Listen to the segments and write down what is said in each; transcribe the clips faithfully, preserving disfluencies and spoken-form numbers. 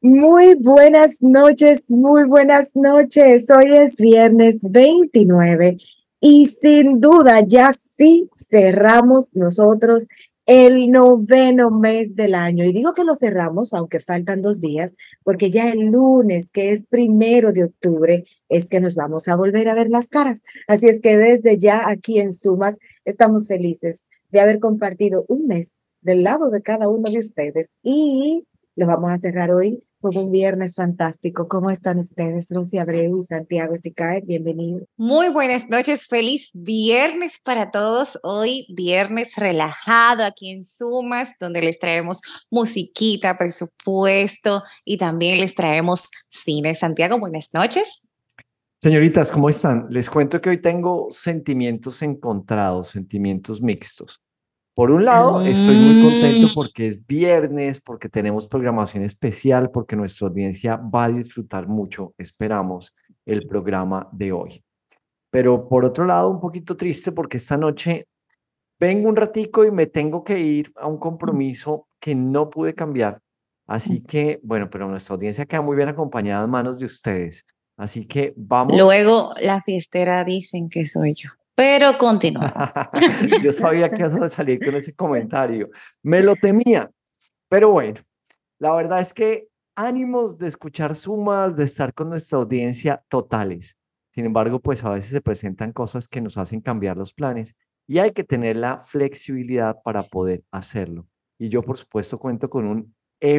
Muy buenas noches, muy buenas noches. Hoy es viernes veintinueve y sin duda ya sí cerramos nosotros el noveno mes del año. Y digo que lo cerramos, aunque faltan dos días, porque ya el lunes, que es primero de octubre, es que nos vamos a volver a ver las caras. Así es que desde ya aquí en Sumas estamos felices de haber compartido un mes del lado de cada uno de ustedes y lo vamos a cerrar hoy con un viernes fantástico. ¿Cómo están ustedes? Lucy Abreu y Santiago Sicaer, bienvenidos. Muy buenas noches, feliz viernes para todos. Hoy viernes relajado aquí en Sumas, donde les traemos musiquita, presupuesto y también les traemos cine. Santiago, buenas noches. Señoritas, ¿cómo están? Les cuento que hoy tengo sentimientos encontrados, sentimientos mixtos. Por un lado, estoy muy contento porque es viernes, porque tenemos programación especial, porque nuestra audiencia va a disfrutar mucho, esperamos, el programa de hoy. Pero por otro lado, un poquito triste porque esta noche vengo un ratico y me tengo que ir a un compromiso que no pude cambiar. Así que, bueno, pero nuestra audiencia queda muy bien acompañada en manos de ustedes. Así que vamos. Luego la fiestera dicen que soy yo, pero continuamos. Yo sabía que ibas a salir con ese comentario. Me lo temía. Pero bueno, la verdad es que ánimos de escuchar Sumas, de estar con nuestra audiencia totales. Sin embargo, pues a veces se presentan cosas que nos hacen cambiar los planes y hay que tener la flexibilidad para poder hacerlo. Y yo, por supuesto, cuento con un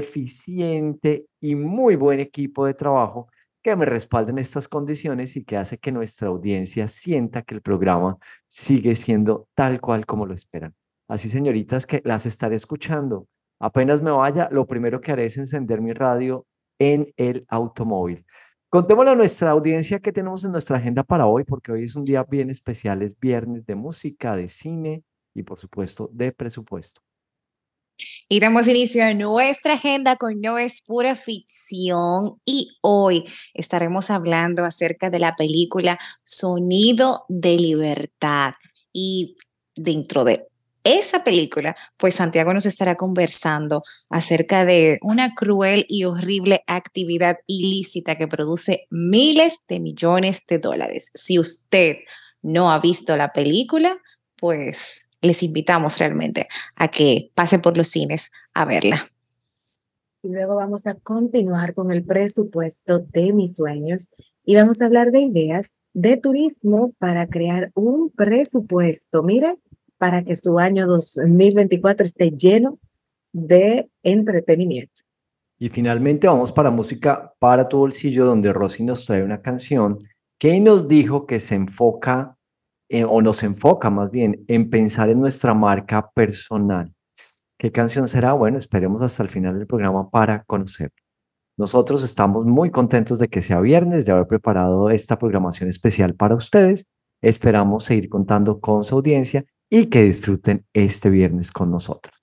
eficiente y muy buen equipo de trabajo que me respalda en estas condiciones y que hace que nuestra audiencia sienta que el programa sigue siendo tal cual como lo esperan. Así, señoritas, que las estaré escuchando. Apenas me vaya, lo primero que haré es encender mi radio en el automóvil. Contémosle a nuestra audiencia qué tenemos en nuestra agenda para hoy, porque hoy es un día bien especial, es viernes de música, de cine y por supuesto de presupuesto. Y damos inicio a nuestra agenda con No es pura ficción y hoy estaremos hablando acerca de la película Sonido de Libertad. Y dentro de esa película, pues Santiago nos estará conversando acerca de una cruel y horrible actividad ilícita que produce miles de millones de dólares. Si usted no ha visto la película, pues les invitamos realmente a que pase por los cines a verla. Y luego vamos a continuar con el presupuesto de mis sueños y vamos a hablar de ideas de turismo para crear un presupuesto, mire, para que su año dos mil veinticuatro esté lleno de entretenimiento. Y finalmente vamos para música para tu bolsillo, donde Rosy nos trae una canción que nos dijo que se enfoca, eh, o nos enfoca más bien, en pensar en nuestra marca personal. ¿Qué canción será? Bueno, esperemos hasta el final del programa para conocerlo. Nosotros estamos muy contentos de que sea viernes, de haber preparado esta programación especial para ustedes. Esperamos seguir contando con su audiencia y que disfruten este viernes con nosotros.